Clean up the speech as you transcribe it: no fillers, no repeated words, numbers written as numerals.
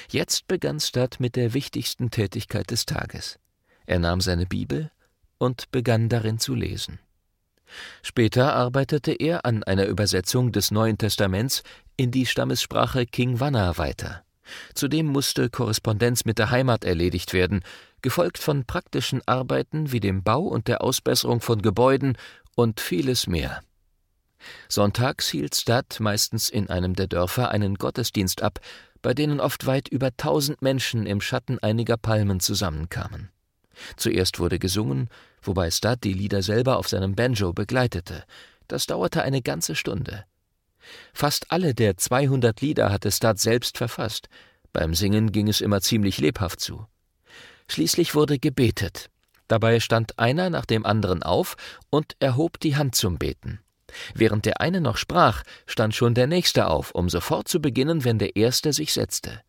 Jetzt begann Stud mit der wichtigsten Tätigkeit des Tages. Er nahm seine Bibel und begann darin zu lesen. Später arbeitete er an einer Übersetzung des Neuen Testaments in die Stammessprache Kingwana weiter. Zudem musste Korrespondenz mit der Heimat erledigt werden, gefolgt von praktischen Arbeiten wie dem Bau und der Ausbesserung von Gebäuden und vieles mehr. Sonntags hielt Stud meistens in einem der Dörfer einen Gottesdienst ab, bei denen oft weit über 1000 Menschen im Schatten einiger Palmen zusammenkamen. Zuerst wurde gesungen, wobei Stud die Lieder selber auf seinem Banjo begleitete. Das dauerte eine ganze Stunde. Fast alle der 200 Lieder hatte Stud selbst verfasst. Beim Singen ging es immer ziemlich lebhaft zu. Schließlich wurde gebetet. Dabei stand einer nach dem anderen auf und erhob die Hand zum Beten. Während der eine noch sprach, stand schon der nächste auf, um sofort zu beginnen, wenn der erste sich setzte.